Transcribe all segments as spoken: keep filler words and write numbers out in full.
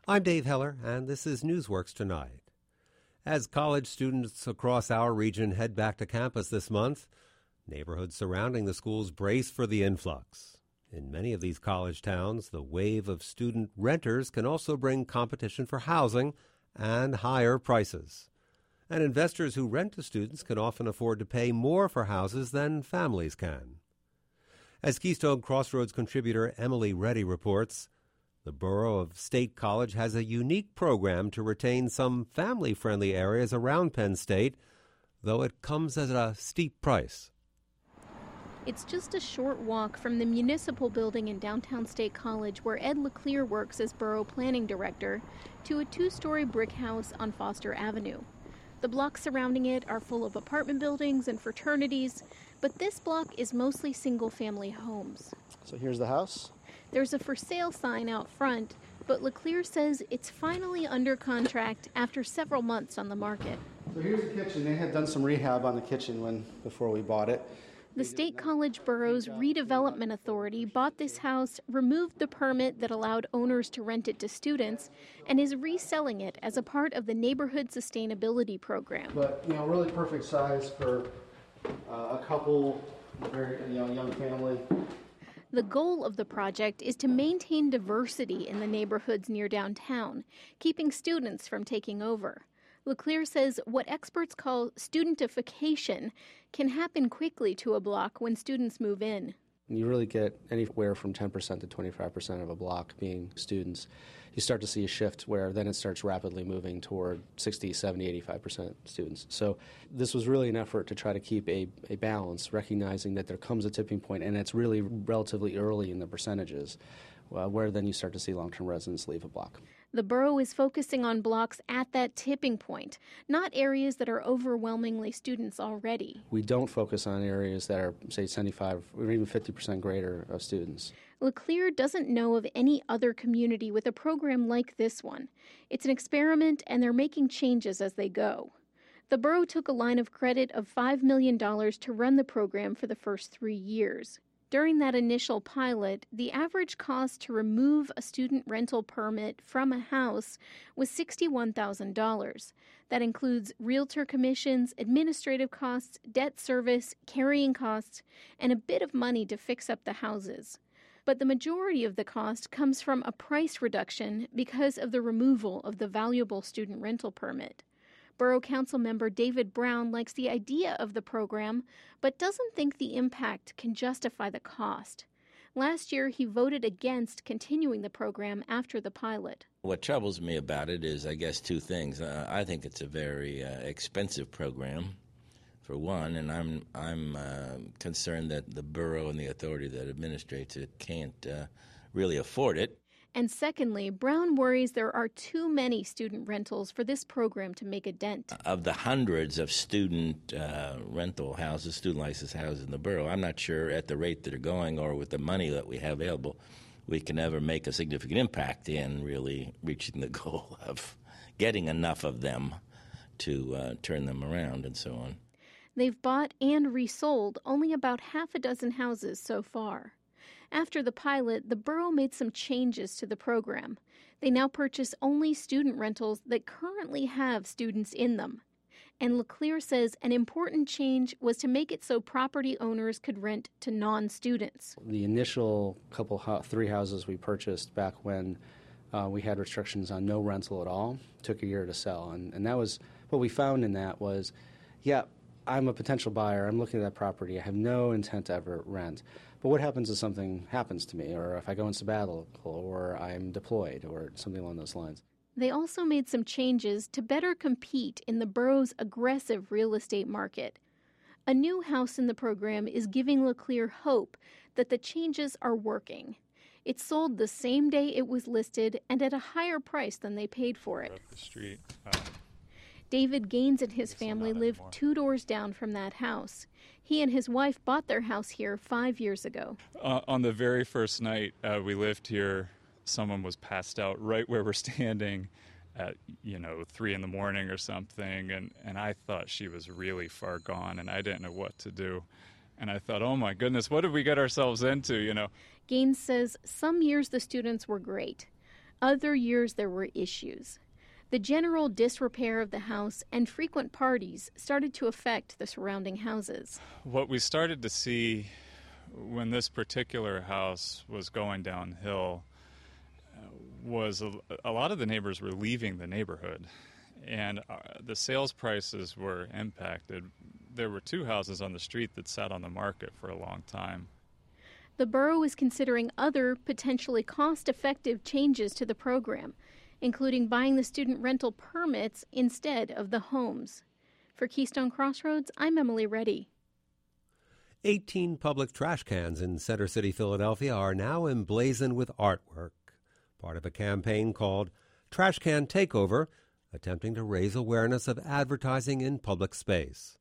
I'm Dave Heller, and this is Newsworks Tonight. As college students across our region head back to campus this month, neighborhoods surrounding the schools brace for the influx. In many of these college towns, the wave of student renters can also bring competition for housing and higher prices. And investors who rent to students can often afford to pay more for houses than families can. As Keystone Crossroads contributor Emily Reddy reports, the borough of State College has a unique program to retain some family-friendly areas around Penn State, though it comes at a steep price. It's just a short walk from the municipal building in downtown State College, where Ed LeClaire works as borough planning director, to a two-story brick house on Foster Avenue. The blocks surrounding it are full of apartment buildings and fraternities, but this block is mostly single-family homes. So here's the house. There's a for sale sign out front, but LeClaire says it's finally under contract after several months on the market. So here's the kitchen. They had done some rehab on the kitchen when before we bought it. The State College Borough's Redevelopment Authority bought this house, removed the permit that allowed owners to rent it to students, and is reselling it as a part of the Neighborhood Sustainability Program. But, you know, really perfect size for uh, a couple, very, you know, young family. The goal of the project is to maintain diversity in the neighborhoods near downtown, keeping students from taking over. LeClaire says what experts call studentification can happen quickly to a block when students move in. You really get anywhere from ten percent to twenty-five percent of a block being students. You start to see a shift where then it starts rapidly moving toward sixty, seventy, eighty-five percent students. So this was really an effort to try to keep a, a balance, recognizing that there comes a tipping point, and it's really relatively early in the percentages, uh, where then you start to see long-term residents leave a block. The borough is focusing on blocks at that tipping point, not areas that are overwhelmingly students already. We don't focus on areas that are, say, seventy-five or even fifty percent greater of students. LeClaire doesn't know of any other community with a program like this one. It's an experiment, and they're making changes as they go. The borough took a line of credit of five million dollars to run the program for the first three years. During that initial pilot, the average cost to remove a student rental permit from a house was sixty-one thousand dollars. That includes realtor commissions, administrative costs, debt service, carrying costs, and a bit of money to fix up the houses. But the majority of the cost comes from a price reduction because of the removal of the valuable student rental permit. Borough Council member David Brown likes the idea of the program, but doesn't think the impact can justify the cost. Last year, he voted against continuing the program after the pilot. What troubles me about it is, I guess, two things. Uh, I think it's a very uh, expensive program, for one, and I'm I'm uh, concerned that the borough and the authority that administrates it can't uh, really afford it. And secondly, Brown worries there are too many student rentals for this program to make a dent. Of the hundreds of student uh, rental houses, student license houses in the borough, I'm not sure at the rate that they're going or with the money that we have available, we can ever make a significant impact in really reaching the goal of getting enough of them to uh, turn them around and so on. They've bought and resold only about half a dozen houses so far. After the pilot, the borough made some changes to the program. They now purchase only student rentals that currently have students in them. And LeClaire says an important change was to make it so property owners could rent to non-students. The initial couple, three houses we purchased back when uh, we had restrictions on no rental at all took a year to sell. And, and that was what we found in that was, yeah, I'm a potential buyer. I'm looking at that property. I have no intent to ever rent. But what happens if something happens to me, or if I go into sabbatical, or I'm deployed, or something along those lines? They also made some changes to better compete in the borough's aggressive real estate market. A new house in the program is giving LeClaire hope that the changes are working. It sold the same day it was listed and at a higher price than they paid for it. Up the street. Um, David Gaines and his family live two doors down from that house. He and his wife bought their house here five years ago. Uh, on the very first night uh, we lived here, someone was passed out right where we're standing at, you know, three in the morning or something, and, and I thought she was really far gone, and I didn't know what to do. And I thought, oh my goodness, what did we get ourselves into, you know? Gaines says some years the students were great. Other years there were issues. The general disrepair of the house and frequent parties started to affect the surrounding houses. What we started to see when this particular house was going downhill was a, a lot of the neighbors were leaving the neighborhood, and uh, the sales prices were impacted. There were two houses on the street that sat on the market for a long time. The borough is considering other potentially cost-effective changes to the program, including buying the student rental permits instead of the homes. For Keystone Crossroads, I'm Emily Reddy. eighteen public trash cans in Center City, Philadelphia are now emblazoned with artwork, part of a campaign called Trash Can Takeover, attempting to raise awareness of advertising in public space.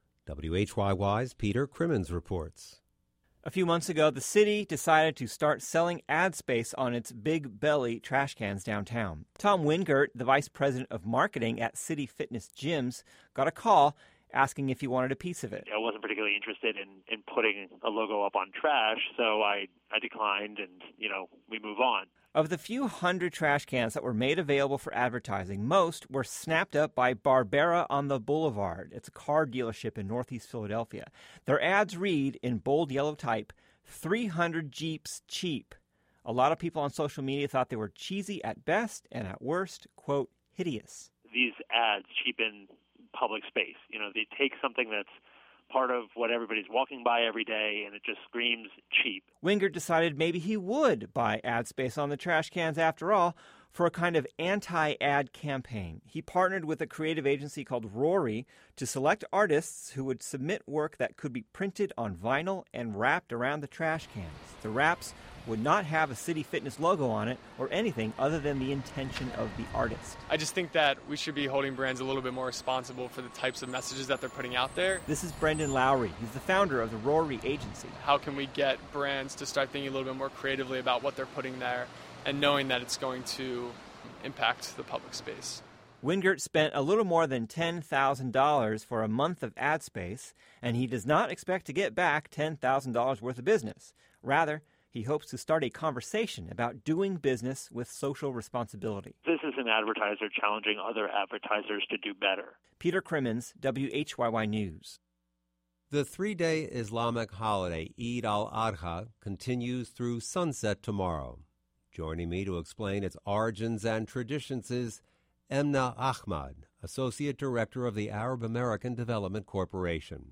W H Y Y's Peter Crimmins reports. A few months ago, the city decided to start selling ad space on its Big Belly trash cans downtown. Tom Wingert, the vice president of marketing at City Fitness Gyms, got a call asking if he wanted a piece of it. I wasn't particularly interested in, in putting a logo up on trash, so I, I declined and, you know, we move on. Of the few hundred trash cans that were made available for advertising, most were snapped up by Barbera on the Boulevard. It's a car dealership in Northeast Philadelphia. Their ads read in bold yellow type, three hundred Jeeps cheap. A lot of people on social media thought they were cheesy at best and at worst, quote, hideous. These ads cheapen public space. You know, they take something that's part of what everybody's walking by every day, and it just screams cheap. Wingert decided maybe he would buy ad space on the trash cans after all for a kind of anti-ad campaign. He partnered with a creative agency called Rory to select artists who would submit work that could be printed on vinyl and wrapped around the trash cans. The wraps would not have a City Fitness logo on it or anything other than the intention of the artist. I just think that we should be holding brands a little bit more responsible for the types of messages that they're putting out there. This is Brendan Lowry. He's the founder of the Rory Agency. How can we get brands to start thinking a little bit more creatively about what they're putting there and knowing that it's going to impact the public space? Wingert spent a little more than ten thousand dollars for a month of ad space, and he does not expect to get back ten thousand dollars worth of business. Rather, he hopes to start a conversation about doing business with social responsibility. This is an advertiser challenging other advertisers to do better. Peter Crimmins, W H Y Y News. The three-day Islamic holiday, Eid al-Adha, continues through sunset tomorrow. Joining me to explain its origins and traditions is Emna Ahmad, Associate Director of the Arab American Development Corporation.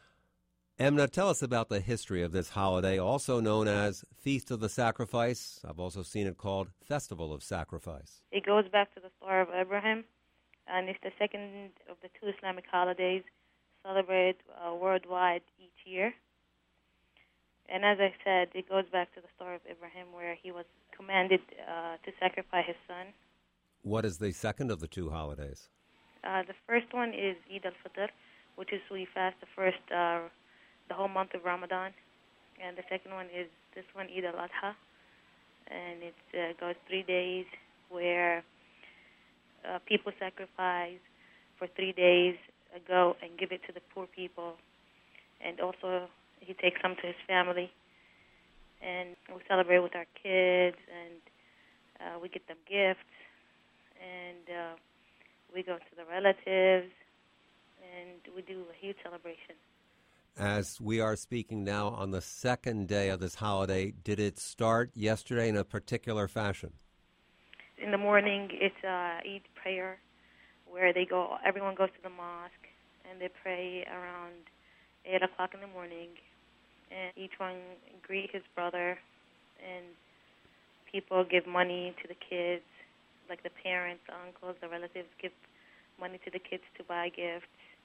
Emna, tell us about the history of this holiday, also known as Feast of the Sacrifice. I've also seen it called Festival of Sacrifice. It goes back to the story of Abraham, and it's the second of the two Islamic holidays celebrated uh, worldwide each year. And as I said, it goes back to the story of Abraham, where he was commanded uh, to sacrifice his son. What is the second of the two holidays? Uh, the first one is Eid al-Fitr, which is we fast the first uh, the whole month of Ramadan, and the second one is this one, Eid al-Adha, and it uh, goes three days where uh, people sacrifice for three days, uh, go and give it to the poor people, and also he takes some to his family, and we celebrate with our kids, and uh, we get them gifts, and uh, we go to the relatives, and we do a huge celebration. As we are speaking now on the second day of this holiday, did it start yesterday in a particular fashion? In the morning, it's uh, Eid prayer, where they go. Everyone goes to the mosque, and they pray around eight o'clock in the morning. And each one greet his brother, and people give money to the kids, like the parents, the uncles, the relatives give money to the kids to buy gifts.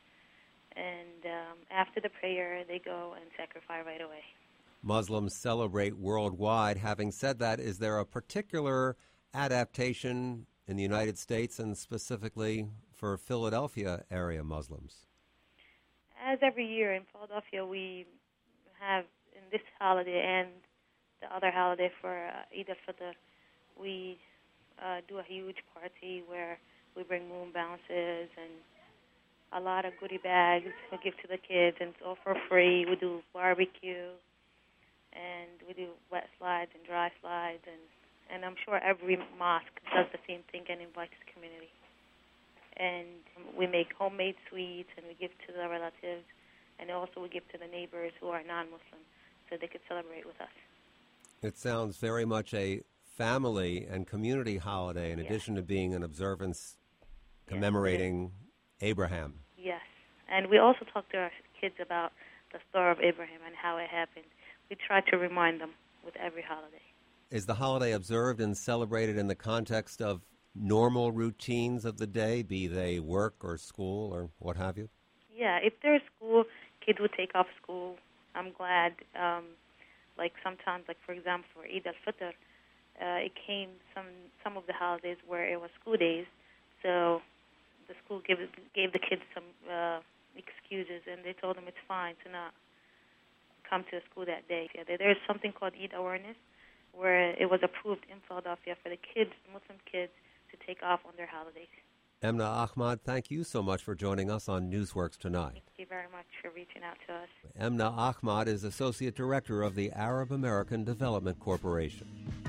And um, after the prayer, they go and sacrifice right away. Muslims celebrate worldwide. Having said that, is there a particular adaptation in the United States and specifically for Philadelphia area Muslims? As every year in Philadelphia, we have in this holiday and the other holiday for uh, Eid al-Fitr, we uh, do a huge party where we bring moon bounces and a lot of goodie bags we give to the kids, and it's all for free. We do barbecue, and we do wet slides and dry slides, and And I'm sure every mosque does the same thing and invites the community. And we make homemade sweets, and we give to the relatives, and also we give to the neighbors who are non-Muslim so they could celebrate with us. It sounds very much a family and community holiday in yes. addition to being an observance commemorating yes. Abraham. Yes. And we also talk to our kids about the story of Abraham and how it happened. We try to remind them with every holiday. Is the holiday observed and celebrated in the context of normal routines of the day, be they work or school or what have you? Yeah, if there's school, kids would take off school. I'm glad, um, like sometimes, like for example, for Eid al-Fitr, uh, it came some some of the holidays where it was school days, so the school gave gave the kids some uh, excuses, and they told them it's fine to not come to school that day. Yeah, there's something called Eid Awareness, where it was approved in Philadelphia for the kids, Muslim kids, to take off on their holidays. Emna Ahmad, thank you so much for joining us on Newsworks Tonight. Thank you very much for reaching out to us. Emna Ahmad is Associate Director of the Arab American Development Corporation.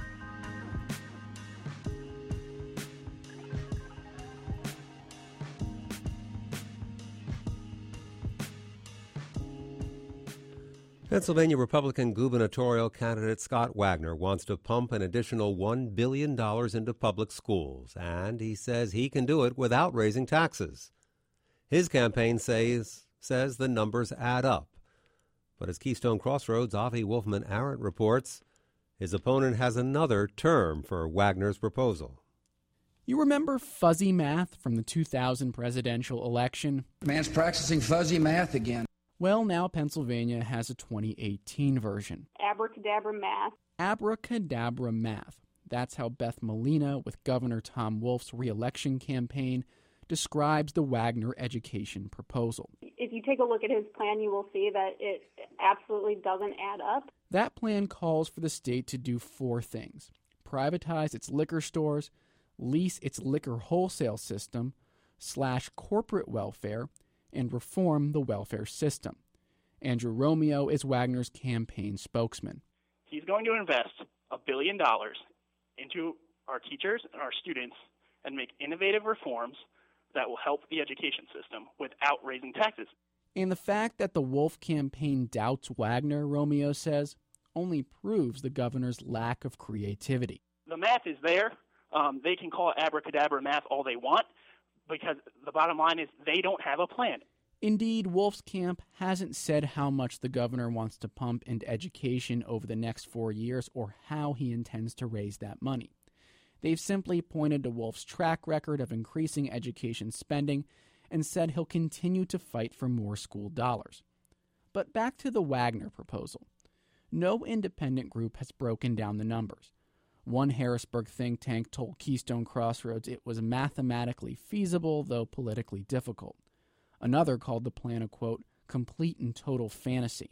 Pennsylvania Republican gubernatorial candidate Scott Wagner wants to pump an additional one billion dollars into public schools, and he says he can do it without raising taxes. His campaign says, says the numbers add up. But as Keystone Crossroads' Avi Wolfman-Arent reports, his opponent has another term for Wagner's proposal. You remember fuzzy math from the two thousand presidential election? Man's practicing fuzzy math again. Well, now Pennsylvania has a twenty eighteen version. Abracadabra math. Abracadabra math. That's how Beth Molina, with Governor Tom Wolf's re-election campaign, describes the Wagner education proposal. If you take a look at his plan, you will see that it absolutely doesn't add up. That plan calls for the state to do four things: privatize its liquor stores, lease its liquor wholesale system, slash corporate welfare, and reform the welfare system. Andrew Romeo is Wagner's campaign spokesman. He's going to invest a billion dollars into our teachers and our students and make innovative reforms that will help the education system without raising taxes. And the fact that the Wolf campaign doubts Wagner, Romeo says, only proves the governor's lack of creativity. The math is there. Um, they can call it abracadabra math all they want, because the bottom line is they don't have a plan. Indeed, Wolf's camp hasn't said how much the governor wants to pump into education over the next four years or how he intends to raise that money. They've simply pointed to Wolf's track record of increasing education spending and said he'll continue to fight for more school dollars. But back to the Wagner proposal. No independent group has broken down the numbers. One Harrisburg think tank told Keystone Crossroads it was mathematically feasible, though politically difficult. Another called the plan a, quote, complete and total fantasy.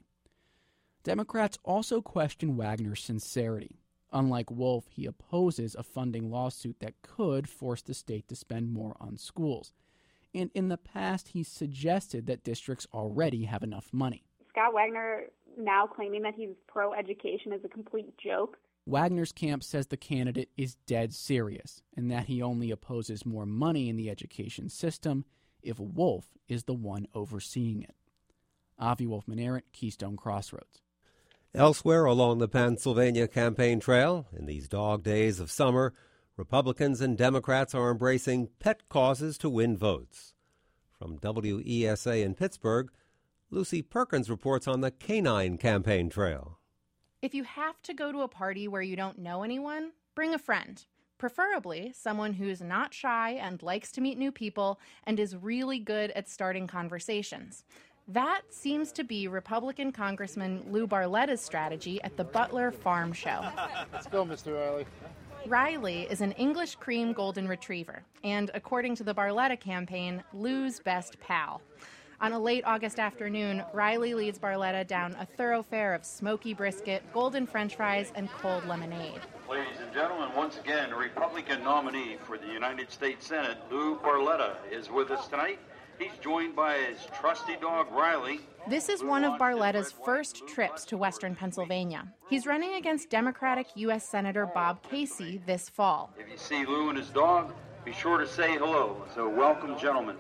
Democrats also question Wagner's sincerity. Unlike Wolf, he opposes a funding lawsuit that could force the state to spend more on schools. And in the past, he's suggested that districts already have enough money. Scott Wagner now claiming that he's pro-education is a complete joke. Wagner's camp says the candidate is dead serious and that he only opposes more money in the education system if Wolf is the one overseeing it. Avi Wolfman-Arent, Keystone Crossroads. Elsewhere along the Pennsylvania campaign trail, in these dog days of summer, Republicans and Democrats are embracing pet causes to win votes. From W E S A in Pittsburgh, Lucy Perkins reports on the canine campaign trail. If you have to go to a party where you don't know anyone, bring a friend. Preferably someone who's not shy and likes to meet new people and is really good at starting conversations. That seems to be Republican Congressman Lou Barletta's strategy at the Butler Farm Show. Let's go, Mister Riley. Riley is an English cream golden retriever, and according to the Barletta campaign, Lou's best pal. On a late August afternoon, Riley leads Barletta down a thoroughfare of smoky brisket, golden french fries, and cold lemonade. Ladies and gentlemen, once again, Republican nominee for the United States Senate, Lou Barletta, is with us tonight. He's joined by his trusty dog, Riley. This is one of Barletta's first trips to Western Pennsylvania. He's running against Democratic U S Senator Bob Casey this fall. If you see Lou and his dog, be sure to say hello. So welcome, gentlemen.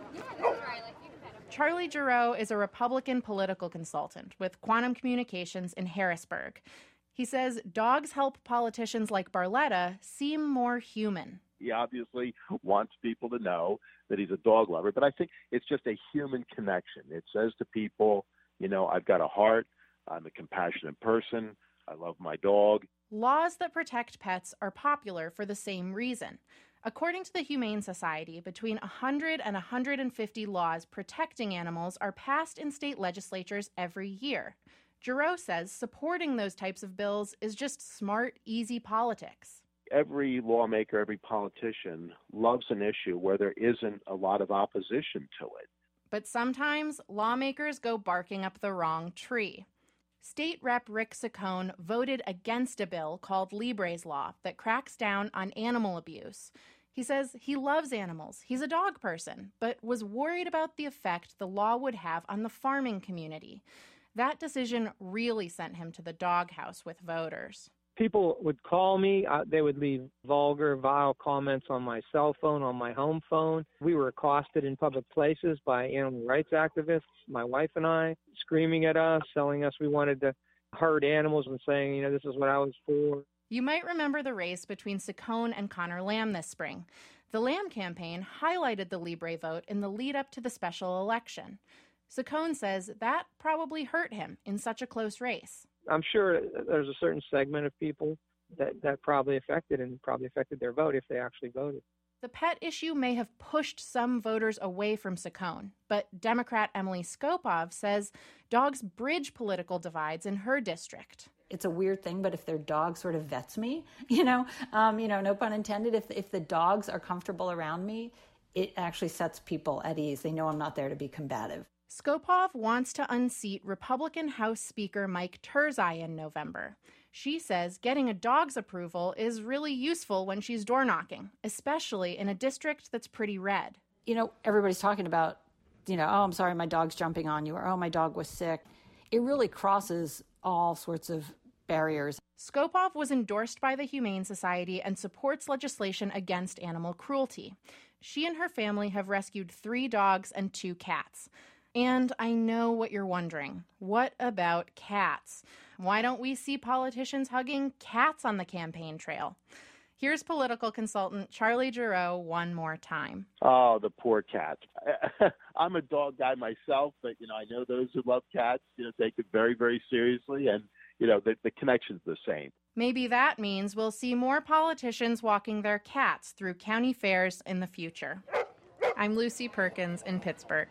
Charlie Giroux is a Republican political consultant with Quantum Communications in Harrisburg. He says dogs help politicians like Barletta seem more human. He obviously wants people to know that he's a dog lover, but I think it's just a human connection. It says to people, you know, I've got a heart, I'm a compassionate person, I love my dog. Laws that protect pets are popular for the same reason. According to the Humane Society, between one hundred and one hundred fifty laws protecting animals are passed in state legislatures every year. Giroux says supporting those types of bills is just smart, easy politics. Every lawmaker, every politician loves an issue where there isn't a lot of opposition to it. But sometimes lawmakers go barking up the wrong tree. State Rep Rick Saccone voted against a bill called Libre's Law that cracks down on animal abuse. He says he loves animals, he's a dog person, but was worried about the effect the law would have on the farming community. That decision really sent him to the doghouse with voters. People would call me. Uh, they would leave vulgar, vile comments on my cell phone, on my home phone. We were accosted in public places by animal rights activists, my wife and I, screaming at us, telling us we wanted to hurt animals and saying, you know, this is what I was for. You might remember the race between Saccone and Connor Lamb this spring. The Lamb campaign highlighted the Libre vote in the lead up to the special election. Saccone says that probably hurt him in such a close race. I'm sure there's a certain segment of people that, that probably affected and probably affected their vote if they actually voted. The pet issue may have pushed some voters away from Saccone, but Democrat Emily Skopov says dogs bridge political divides in her district. It's a weird thing, but if their dog sort of vets me, you know, um, you know, no pun intended, if if the dogs are comfortable around me, it actually sets people at ease. They know I'm not there to be combative. Skopov wants to unseat Republican House Speaker Mike Turzai in November. She says getting a dog's approval is really useful when she's door knocking, especially in a district that's pretty red. You know, everybody's talking about, you know, oh, I'm sorry, my dog's jumping on you, or oh, my dog was sick. It really crosses all sorts of barriers. Skopov was endorsed by the Humane Society and supports legislation against animal cruelty. She and her family have rescued three dogs and two cats. And I know what you're wondering. What about cats? Why don't we see politicians hugging cats on the campaign trail? Here's political consultant Charlie Giroux one more time. Oh, the poor cats. I'm a dog guy myself, but, you know, I know those who love cats, you know, take it very, very seriously. And, you know, the, the connection's the same. Maybe that means we'll see more politicians walking their cats through county fairs in the future. I'm Lucy Perkins in Pittsburgh.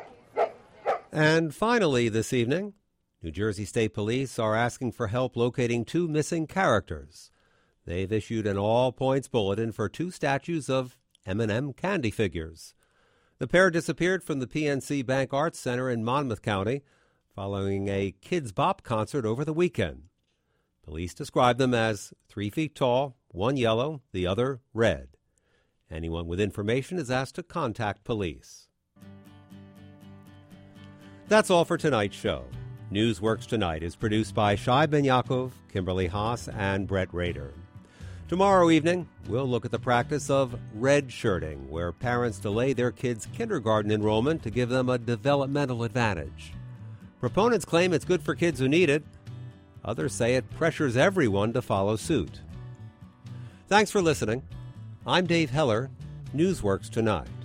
And finally this evening, New Jersey State Police are asking for help locating two missing characters. They've issued an all-points bulletin for two statues of M and M candy figures. The pair disappeared from the P N C Bank Arts Center in Monmouth County following a Kids Bop concert over the weekend. Police describe them as three feet tall, one yellow, the other red. Anyone with information is asked to contact police. That's all for tonight's show. Newsworks Tonight is produced by Shai Ben Yaakov, Kimberly Haas, and Brett Rader. Tomorrow evening, we'll look at the practice of red shirting, where parents delay their kids' kindergarten enrollment to give them a developmental advantage. Proponents claim it's good for kids who need it. Others say it pressures everyone to follow suit. Thanks for listening. I'm Dave Heller, Newsworks Tonight.